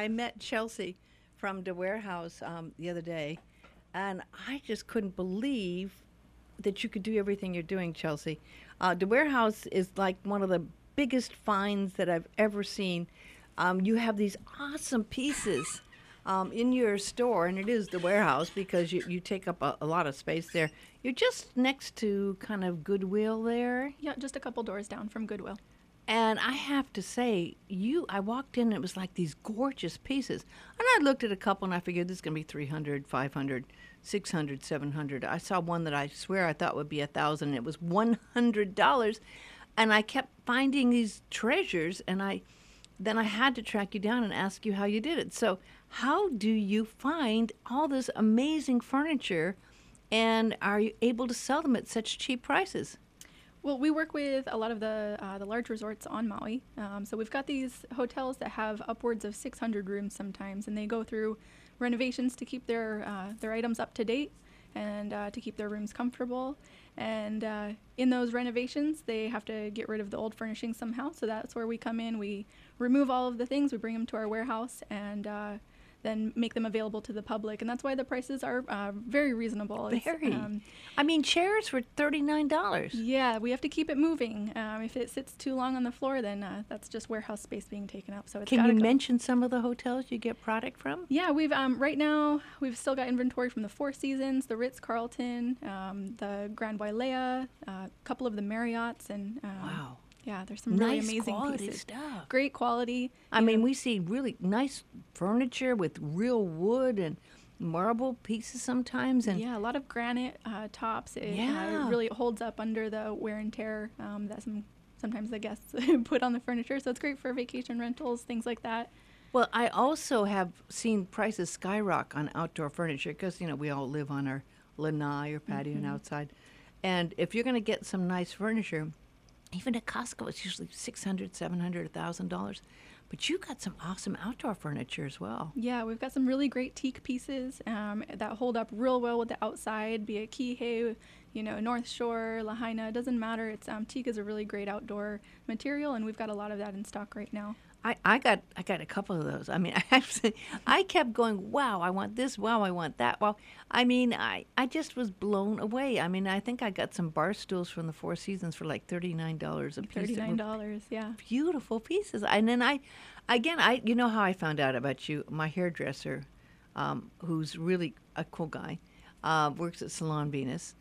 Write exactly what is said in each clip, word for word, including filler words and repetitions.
I met Chelsea from the warehouse um, the other day, and I just couldn't believe that you could do everything you're doing, Chelsea. Uh, the warehouse is like one of the biggest finds that I've ever seen. Um, you have these awesome pieces um, in your store, and it is the warehouse because you, you take up a, a lot of space there. You're just next to kind of Goodwill there. Yeah, just a couple doors down from Goodwill. And I have to say, you, I walked in and it was like these gorgeous pieces. And I looked at a couple and I figured this is going to be three hundred, five hundred, six hundred, seven hundred. I saw one that I swear I thought would be a thousand and it was one hundred dollars. And I kept finding these treasures and I, then I had to track you down and ask you how you did it. So how do you find all this amazing furniture and are you able to sell them at such cheap prices? Well, we work with a lot of the uh, the large resorts on Maui. Um, so we've got these hotels that have upwards of six hundred rooms sometimes, and they go through renovations to keep their uh, their items up to date and uh, to keep their rooms comfortable. And uh, in those renovations, they have to get rid of the old furnishings somehow. So that's where we come in. We remove all of the things, we bring them to our warehouse, and uh, then make them available to the public. And that's why the prices are uh, very reasonable. It's, Very. Um, I mean, chairs for thirty-nine dollars. yeah, we have to keep it moving. Um, if it sits too long on the floor, then uh, that's just warehouse space being taken up. So it's Can gotta you go. mention some of the hotels you get product from? Yeah, we've um, right now we've still got inventory from the Four Seasons, the Ritz Carlton, um, the Grand Wailea, a uh, couple of the Marriotts, and um, Wow. yeah, there's some really Nice amazing quality pieces. stuff. Great quality. I you mean, know. we see really nice furniture with real wood and marble pieces sometimes. And Yeah, a lot of granite uh, tops. It Yeah. uh, really holds up under the wear and tear um, that some sometimes the guests put on the furniture. So it's great for vacation rentals, things like that. well, I also have seen prices skyrocket on outdoor furniture because, you know, we all live on our lanai or patio and outside. And if you're going to get some nice furniture, even at Costco, it's usually six hundred, seven hundred, a thousand dollars. But you got some awesome outdoor furniture as well. Yeah, we've got some really great teak pieces um, that hold up real well with the outside, be it Kihei, you know, North Shore, Lahaina, it doesn't matter. It's um, teak is a really great outdoor material, and we've got a lot of that in stock right now. I, I got I got a couple of those. I mean, I actually I kept going, wow, I want this, wow, I want that. Well, I mean, I, I just was blown away. I mean, I think I got some bar stools from the Four Seasons for like thirty-nine dollars a piece. that were Thirty-nine dollars, yeah. Beautiful pieces. And then I, again, I you know how I found out about you. My hairdresser, um, who's really a cool guy, uh, works at Salon Venus.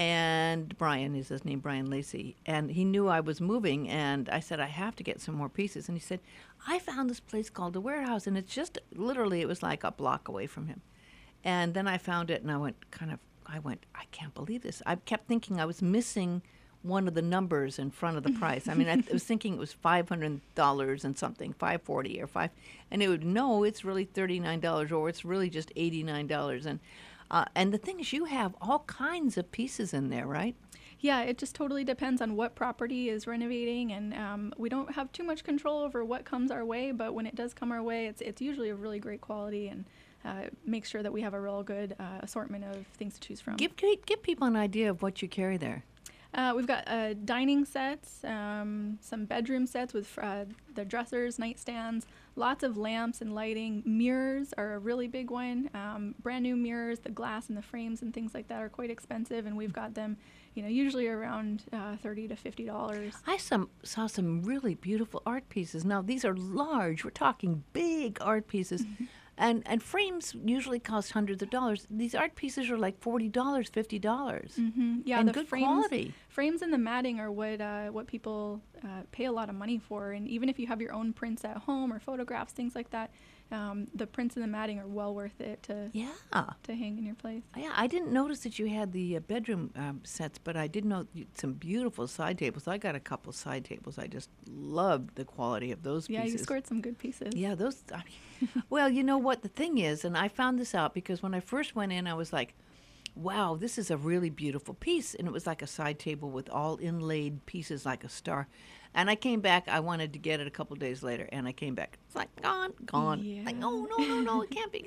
And Brian is his name, Brian Lacey. And he knew I was moving, and I said, I have to get some more pieces. And he said, I found this place called the Warehouse, and it's just literally, it was like a block away from him. And then I found it, and I went kind of, I went, I can't believe this. I kept thinking I was missing one of the numbers in front of the price. I mean, I was thinking it was five hundred dollars and something, five forty or five, and it would, no, it's really thirty-nine dollars, or it's really just eighty-nine dollars. And Uh, and the thing is, you have all kinds of pieces in there, right? Yeah, it just totally depends on what property is renovating, and um, we don't have too much control over what comes our way. But when it does come our way, it's it's usually of really great quality, and uh, make sure that we have a real good uh, assortment of things to choose from. Give, give give people an idea of what you carry there. Uh, we've got uh, dining sets, um, some bedroom sets with uh, the dressers, nightstands, lots of lamps and lighting. Mirrors are a really big one. Um, brand new mirrors, the glass and the frames and things like that are quite expensive, and we've got them, you know, usually around uh, thirty to fifty dollars. I some, saw some really beautiful art pieces. Now, these are large. We're talking big art pieces. And, and frames usually cost hundreds of dollars. These art pieces are like forty dollars, fifty dollars. Mm-hmm. Yeah, and the good frames, quality. Frames and the matting are what uh, what people uh, pay a lot of money for. And even if you have your own prints at home or photographs, things like that, um, the prints and the matting are well worth it to Yeah. to hang in your place. Yeah, I didn't notice that you had the uh, bedroom um, sets, but I did know you- some beautiful side tables. I got a couple side tables. I just loved the quality of those Yeah, pieces. you scored some good pieces. Yeah, those. I mean, well, you know what the thing is, and I found this out because when I first went in, I was like, "Wow, this is a really beautiful piece," and it was like a side table with all inlaid pieces like a star. And I came back. I wanted to get it a couple days later, and I came back. It's like gone, gone. Yeah. Like, no, no, no, no, it can't be gone.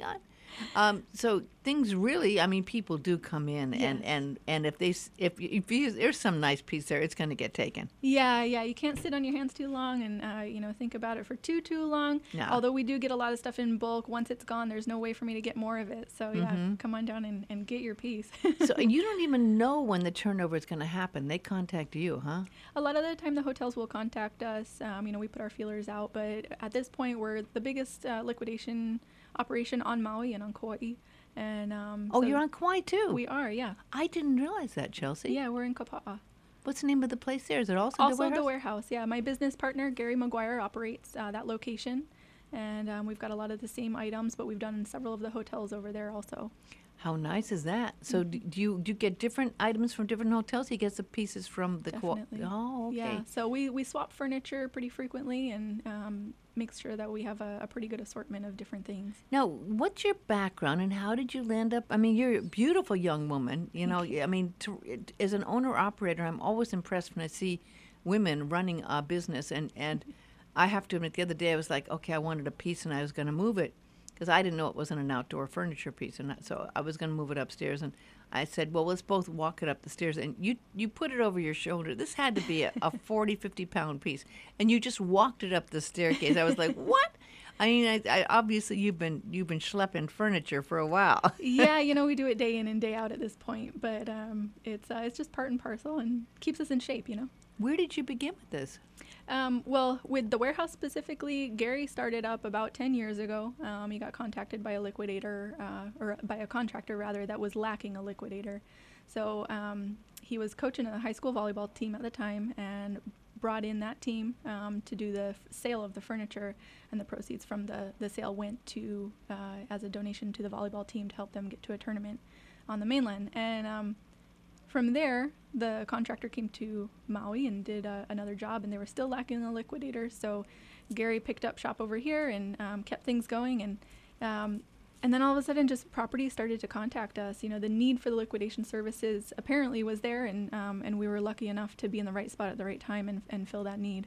Um, so things really, I mean, people do come in, and Yes. and and if they s- if if you, there's some nice piece there, it's going to get taken. Yeah, yeah, you can't sit on your hands too long and uh, you know think about it for too too long. Yeah. Although we do get a lot of stuff in bulk, once it's gone, there's no way for me to get more of it. So yeah, Mm-hmm. come on down and, and get your piece. So you don't even know when the turnover is going to happen. They contact you, huh? A lot of the time, the hotels will contact us. Um, you know, we put our feelers out, but at this point, we're the biggest uh, liquidation operation on Maui and on Kauai. And um, Oh, so you're on Kauai too. we are, yeah, I didn't realize that, Chelsea. yeah, we're in Kapa'a. What's the name of the place there? Is it also, Also, the warehouse? the warehouse. Yeah, my business partner Gary McGuire operates uh, that location, and um, we've got a lot of the same items, but we've done several of the hotels over there also. How nice is that? So do, do you do you get different items from different hotels? You get the pieces from the Kauai. Definitely. Oh, okay. Yeah, so we, we swap furniture pretty frequently and um, make sure that we have a, a pretty good assortment of different things. Now, what's your background and how did you land up? I mean, you're a beautiful young woman. You know, I mean, to, as an owner operator, I'm always impressed when I see women running a business. And, and I have to admit, the other day I was like, okay, I wanted a piece and I was going to move it because I didn't know it wasn't an outdoor furniture piece. And that- so I was going to move it upstairs. And I said, well, let's both walk it up the stairs. And you, you put it over your shoulder. This had to be a, a forty, fifty pound piece. And you just walked it up the staircase. I was like, what? I mean, I, I obviously you've been you've been schlepping furniture for a while. Yeah, you know, we do it day in and day out at this point, but um, it's uh, it's just part and parcel and keeps us in shape, you know. Where did you begin with this? Um, well, with the warehouse specifically, Gary started up about ten years ago. Um, he got contacted by a liquidator, uh, or by a contractor rather, that was lacking a liquidator. So um, he was coaching a high school volleyball team at the time and brought in that team um, to do the f- sale of the furniture, and the proceeds from the, the sale went to uh, as a donation to the volleyball team to help them get to a tournament on the mainland. And um, from there, the contractor came to Maui and did uh, another job, and they were still lacking a liquidator. So Gary picked up shop over here and um, kept things going. And um, and then all of a sudden, just properties started to contact us. You know, the need for the liquidation services apparently was there, and um, and we were lucky enough to be in the right spot at the right time and, and fill that need.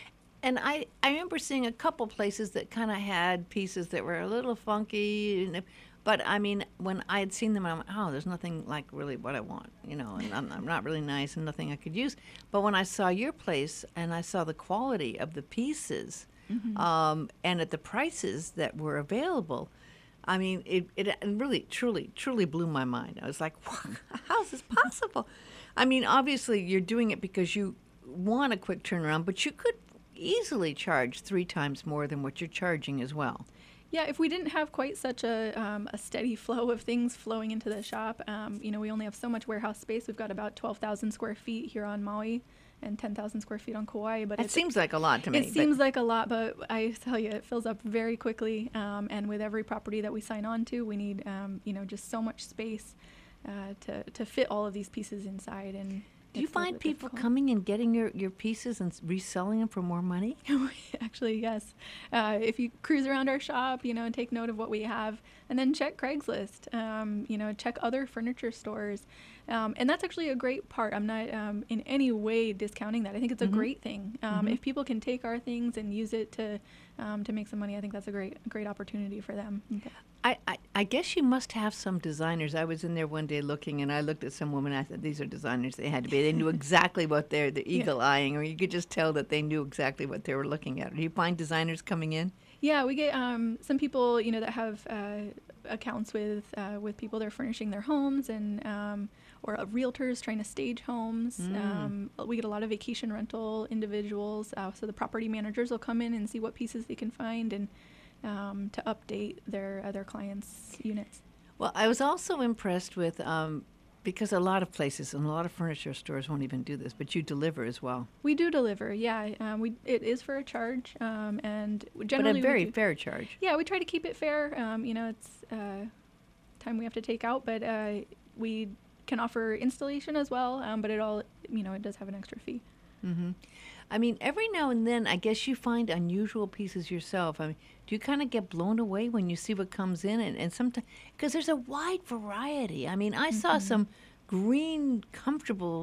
And I, I remember seeing a couple places that kind of had pieces that were a little funky. And, but I mean, when I had seen them, I'm like, oh, there's nothing like really what I want, you know, and I'm, I'm not really nice and nothing I could use. But when I saw your place and I saw the quality of the pieces Mm-hmm. um, and at the prices that were available, I mean, it, it really, truly, truly blew my mind. I was like, how is this possible? I mean, obviously, you're doing it because you want a quick turnaround, but you could easily charge three times more than what you're charging as well. Yeah, if we didn't have quite such a, um, a steady flow of things flowing into the shop, um, you know, we only have so much warehouse space. We've got about twelve thousand square feet here on Maui and ten thousand square feet on Kauai. But It it's, seems like a lot to me. it but- seems like a lot, but I tell you, it fills up very quickly. Um, and with every property that we sign on to, we need, um, you know, just so much space uh, to, to fit all of these pieces inside. And Do you it's a little find bit people difficult. coming and getting your, your pieces and s- reselling them for more money? Actually, yes. Uh, if you cruise around our shop, you know, take note of what we have, and then check Craigslist. Um, you know, check other furniture stores, um, and that's actually a great part. I'm not um, in any way discounting that. I think it's a Mhm. great thing. Um, Mhm. If people can take our things and use it to um, to make some money, I think that's a great great opportunity for them. I, I, I guess you must have some designers. I was in there one day looking, and I looked at some woman. I said, "These are designers. They had to be. They knew exactly what they're the Yeah. eagle eyeing, or you could just tell that they knew exactly what they were looking at." Do you find designers coming in? Yeah, we get um, some people, you know, that have uh, accounts with uh, with people that are furnishing their homes, and um, or uh, realtors trying to stage homes. Mm. Um, we get a lot of vacation rental individuals, uh, so the property managers will come in and see what pieces they can find and um, to update their uh, their clients' units. Well, I was also impressed with um, because a lot of places and a lot of furniture stores won't even do this, but you deliver as well, We do deliver, yeah. Um, we it is for a charge, um, and generally but a we very do- fair charge. Yeah, we try to keep it fair. Um, you know, it's uh, time we have to take out, but uh, we can offer installation as well. Um, but it all, you know, it does have an extra fee. hmm I mean, every now and then, I guess you find unusual pieces yourself. I mean, do you kind of get blown away when you see what comes in? And, and sometimes, because there's a wide variety. I mean, I saw some green, comfortable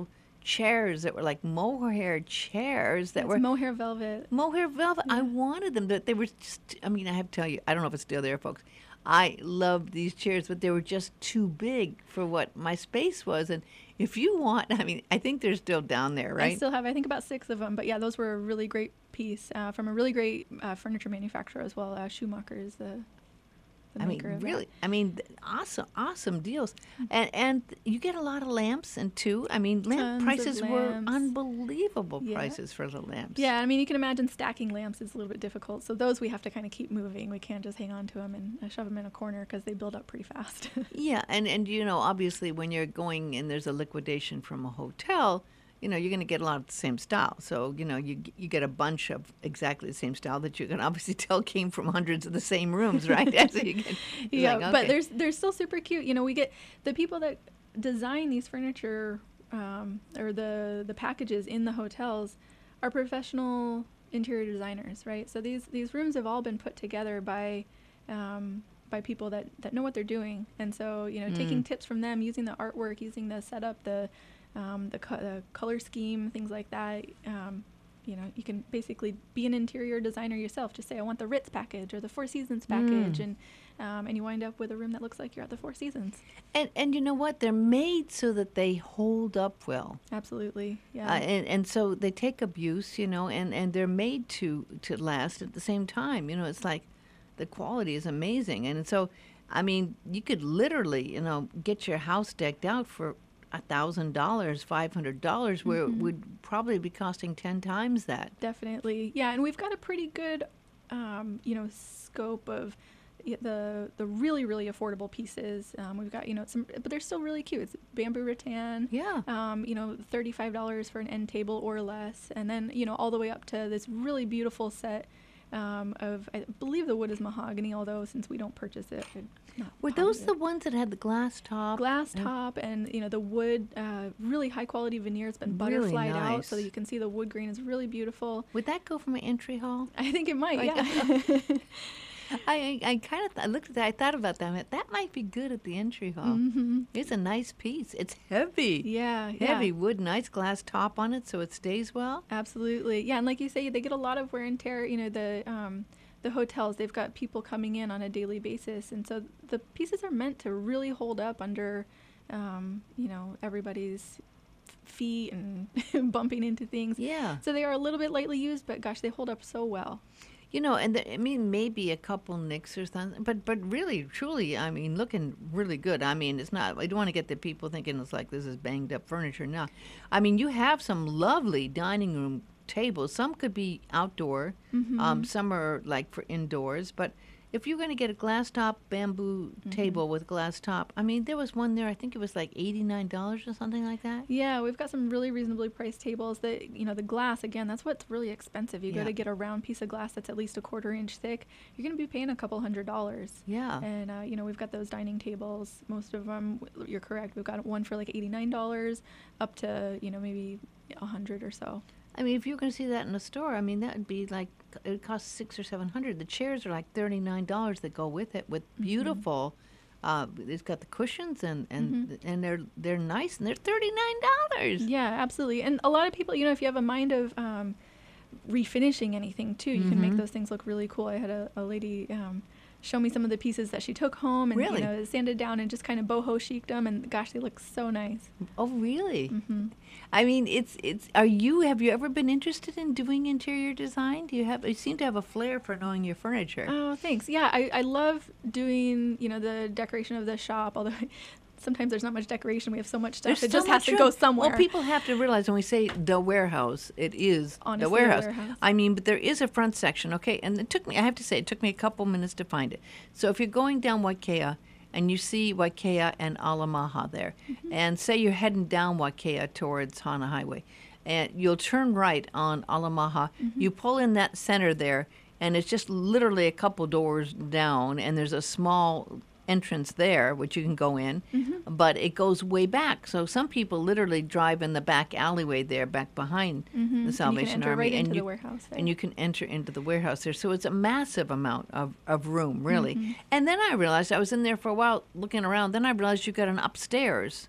chairs that were like mohair chairs that It's were mohair velvet. mohair velvet. I wanted them. That they were just. I mean, I have to tell you, I don't know if it's still there, folks. I loved these chairs, but they were just too big for what my space was. And if you want, I mean, I think they're still down there, right? I still have, I think, about six of them. But yeah, those were a really great piece uh, from a really great uh, furniture manufacturer as well. Uh, Schumacher is the, the I mean, maker of that. really, I mean, th- awesome, awesome deals, and and you get a lot of lamps, and two, I mean, lamp Tons of prices were lamps. unbelievable Yeah. prices for the lamps. Yeah, I mean, you can imagine stacking lamps is a little bit difficult. So those we have to kind of keep moving. We can't just hang on to them and uh, shove them in a corner because they build up pretty fast. Yeah, and and you know, obviously, when you're going and there's a liquidation from a hotel, you know, you're going to get a lot of the same style. So you know, you g- you get a bunch of exactly the same style that you can obviously tell came from hundreds of the same rooms, right? As you get, it's yeah, like, but okay. there's they're still super cute. You know, we get the people that design these furniture um, or the the packages in the hotels are professional interior designers, right? So these these rooms have all been put together by um, by people that that know what they're doing, and so you know, taking Mm. tips from them, using the artwork, using the setup, the um, the, co- the color scheme, things like that. Um, you know, you can basically be an interior designer yourself. Just say, I want the Ritz package or the Four Seasons package, Mm. and um, and you wind up with a room that looks like you're at the Four Seasons. And and you know what? They're made so that they hold up well. Absolutely, yeah. Uh, and, and so they take abuse, you know, and, and they're made to, to last at the same time. You know, it's like the quality is amazing. And so, I mean, you could literally, you know, get your house decked out for a thousand dollars, five hundred dollars, where it would probably be costing ten times that. Definitely, yeah. And we've got a pretty good, um, you know, scope of y- the the really really affordable pieces. Um, we've got you know some, but they're still really cute. It's bamboo rattan. Yeah. Um, you know, thirty-five dollars for an end table or less, and then you know all the way up to this really beautiful set um, of I believe the wood is mahogany, although since we don't purchase it, I'm not Were those positive. the ones that had the glass top? glass and- top and you know the wood, uh, really high quality veneer. It's been Really butterflied out so that nice. you can see the wood grain is really beautiful. Would that go from an entry hall? I think it might, Like- yeah. I I, I kind of th- I looked at that. I thought about that. I went, that might be good at the entry hall. hmm It's a nice piece. It's heavy. Yeah, yeah. Heavy wood, nice glass top on it, so it stays well. Absolutely. Yeah, and like you say, they get a lot of wear and tear. You know, the um, the hotels, they've got people coming in on a daily basis, and so the pieces are meant to really hold up under, um, you know, everybody's f- feet and bumping into things. Yeah. So they are a little bit lightly used, but gosh, they hold up so well. You know, and the, I mean, maybe a couple nicks or something, but but really, truly, I mean, looking really good. I mean, it's not. I don't want to get the people thinking it's like this is banged up furniture. No, I mean, you have some lovely dining room tables. Some could be outdoor. Um, some are like for indoors. But if you're going to get a glass top bamboo table with glass top, I mean, there was one there. I think it was like eighty-nine dollars or something like that. Yeah, we've got some really reasonably priced tables. That you know, the glass again, that's what's really expensive. You Yeah. go to get a round piece of glass that's at least a quarter inch thick, you're going to be paying a couple hundred dollars. Yeah. And uh, you know, we've got those dining tables. Most of them, you're correct. We've got one for like eighty-nine dollars, up to you know maybe a hundred or so. I mean, if you're going to see that in a store, I mean, that would be like it would cost six or seven hundred. The chairs are like thirty nine dollars that go with it, with beautiful. Uh, it's got the cushions and and and they're they're nice and they're thirty nine dollars. Yeah, absolutely. And a lot of people, you know, if you have a mind of um, refinishing anything too, you can make those things look really cool. I had a, a lady um, show me some of the pieces that she took home and Really? you know sanded down and just kind of boho chic'd them, and gosh, they look so nice. Oh, really? hmm I mean, it's it's. Are you? Have you ever been interested in doing interior design? Do you have? You seem to have a flair for knowing your furniture. Oh, thanks. Yeah, I, I love doing, you know, the decoration of the shop, although sometimes there's not much decoration. We have so much stuff. There's it so just has much to room. go somewhere. Well, people have to realize when we say the warehouse, it is Honestly, the a warehouse. warehouse. I mean, but there is a front section, okay? And it took me, I have to say, it took me a couple minutes to find it. So if you're going down Waikea and you see Waikea and Alamaha there, Mm-hmm. and say you're heading down Waikea towards Hana Highway, and you'll turn right on Alamaha, Mm-hmm. you pull in that center there, and it's just literally a couple doors down, and there's a small entrance there which you can go in, Mm-hmm. but it goes way back. So some people literally drive in the back alleyway there, back behind Mhm. And you the can Salvation enter Army, right into and the you warehouse there. and you can enter into the warehouse there. So it's a massive amount of, of room, really. Mm-hmm. And then I realized I was in there for a while looking around. Then I realized you got an upstairs.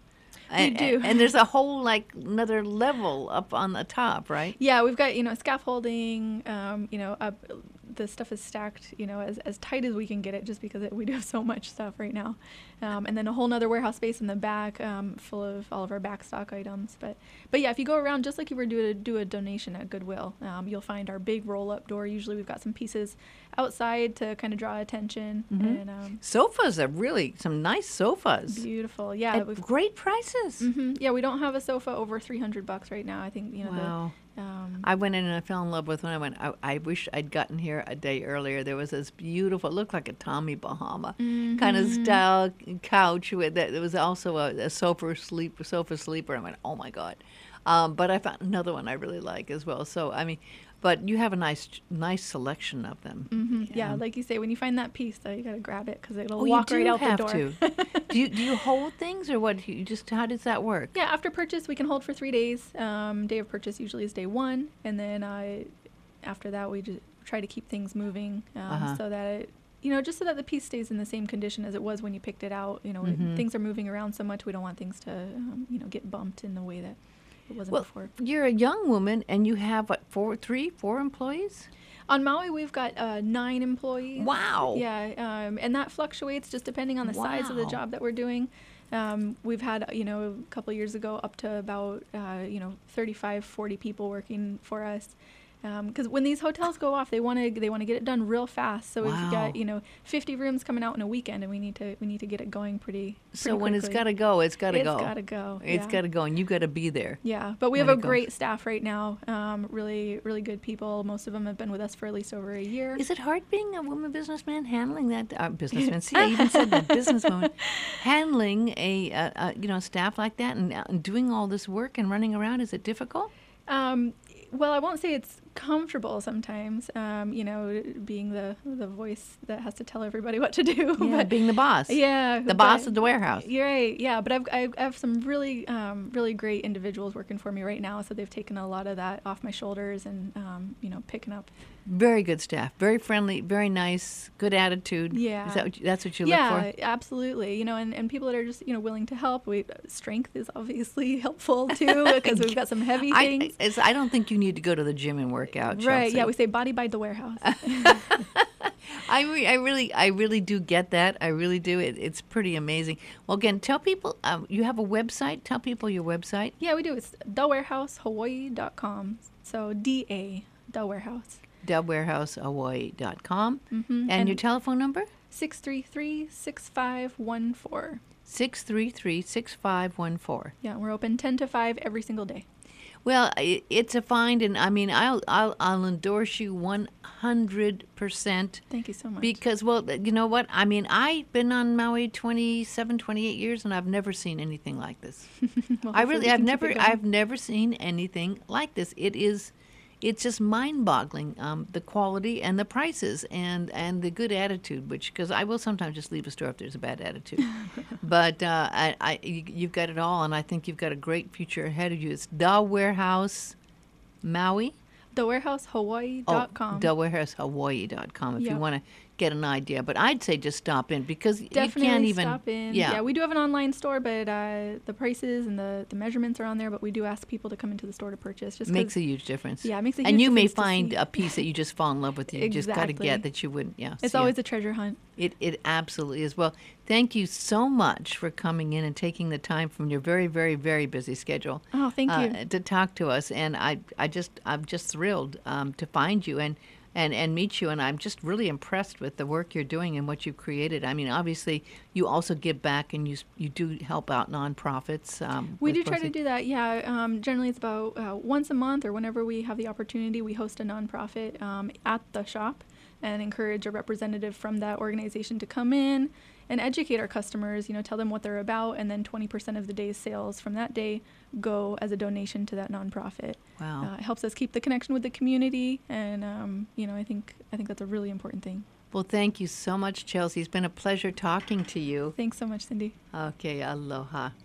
And, do. and there's a whole like another level up on the top, right? Yeah, we've got, you know, scaffolding, um, you know, up, the stuff is stacked, you know, as, as tight as we can get it, just because it, we do have so much stuff right now. Um, and then a whole nother warehouse space in the back, um, full of all of our back stock items. But, but yeah, if you go around, just like you were to do a donation at Goodwill, um, you'll find our big roll up door. Usually we've got some pieces outside to kind of draw attention. Mm-hmm. And um, Sofas are really some nice sofas. beautiful. Yeah. At We've, great prices. hmm Yeah, we don't have a sofa over three hundred bucks right now. I think, you know, Wow. the, um, I went in and I fell in love with when I went. I, I wish I'd gotten here a day earlier. There was this beautiful, it looked like a Tommy Bahama kind of style couch with that. There was also a, a sofa sleep, sofa sleeper. I went, oh my god! Um, but I found another one I really like as well. So I mean, but you have a nice, nice selection of them. mhm, yeah, like you say, when you find that piece, though, you gotta grab it because it'll Oh, walk you do right out have the door. to. do you do you hold things or what? Do you just how does that work? Yeah, after purchase, we can hold for three days. Um, day of purchase usually is day one, and then uh, after that, we just try to keep things moving um, Uh-huh. so that it, you know, just so that the piece stays in the same condition as it was when you picked it out. You know, it- Mhm. things are moving around so much, we don't want things to, um, you know, get bumped in the way that it wasn't Well, before. you're a young woman and you have what four, three, four employees? On Maui, we've got uh, nine employees. Wow. Yeah, um, and that fluctuates just depending on the size of the Wow. job that we're doing. Um, we've had, you know, a couple of years ago up to about, uh, you know, thirty-five, forty people working for us. Because when these hotels go off, they want to they want to get it done real fast. So we've Wow. got, you know, fifty rooms coming out in a weekend, and we need to we need to get it going pretty. So pretty when it's quickly. got to go, it's got to go. It's got to go. It's yeah. got to go, and you got to be there. Yeah, but we when have it a goes. great staff right now. Um, really, really good people. Most of them have been with us for at least over a year. Is it hard being a woman businessman handling that uh, businessman? See, I even said that businesswoman handling a uh, uh, you know staff like that and, uh, and doing all this work and running around. Is it difficult? Um, well, I won't say it's comfortable sometimes. Um, you know, being the the voice that has to tell everybody what to do. Yeah, but being the boss. yeah, the boss but- of the warehouse. You're right. Yeah, but I've I've, I have some really um, really great individuals working for me right now, so they've taken a lot of that off my shoulders and um, you know picking up. Very good staff. Very friendly. Very nice. Good attitude. Yeah. Is that what you, that's what you yeah, look for? absolutely. You know, and, and people that are just you know willing to help. We strength is obviously helpful too because we've got some heavy I, things. it's, I don't think you need to go to the gym and work out. Right. Chelsea. Yeah, we say body by the warehouse. I, re- I really, I really do get that. I really do. It, it's pretty amazing. Well, again, tell people um, you have a website. Tell people your website. Yeah, we do. It's the warehouse hawaii dot com. So D A, the warehouse. dub warehouse hawaii dot com. Mm-hmm. And, your telephone number? six three three, six five one four. six three three, six five one four. Yeah, we're open ten to five every single day. Well, i it's a find, and I mean, I'll, I'll, I'll endorse you one hundred percent. Thank you so much. Because, well, you know what? I mean, I've been on Maui twenty-seven, twenty-eight years, and I've never seen anything like this. Well, I hopefully really, we I've can keep never, it going. I've never seen anything like this. It is, it's just mind-boggling, um, the quality and the prices and and the good attitude. Which, because I will sometimes just leave a store if there's a bad attitude, but uh, I, I, you, you've got it all, and I think you've got a great future ahead of you. It's the Warehouse, Maui. the warehouse hawaii dot com. Oh, the warehouse hawaii dot com if you Yep. want to get an idea. But I'd say just stop in because Definitely you can't even. stop in. Yeah. we do have an online store, but uh, the prices and the, the measurements are on there. But we do ask people to come into the store to purchase. Just Makes 'cause- a huge difference. Yeah, it makes a And huge you may difference to find see. a piece that you just fall in love with. You just got to Exactly. get that you wouldn't. Yeah, It's yeah. always a treasure hunt. It it absolutely is. Well, thank you so much for coming in and taking the time from your very very very busy schedule. Oh, thank uh, you. to talk to us. And I I just I'm just thrilled um, to find you and. And, and meet you, and I'm just really impressed with the work you're doing and what you've created. I mean, obviously, you also give back, and you s- you do help out nonprofits. Um, We with do try to proceed- do that. Yeah, um, generally it's about uh, once a month or whenever we have the opportunity, we host a nonprofit um, at the shop and encourage a representative from that organization to come in and educate our customers. You know, tell them what they're about, and then twenty percent of the day's sales from that day go as a donation to that nonprofit. Wow. Uh, it helps us keep the connection with the community, and um, you know, I think I think that's a really important thing. Well, thank you so much, Chelsea. It's been a pleasure talking to you. Thanks so much, Cindy. Okay, aloha.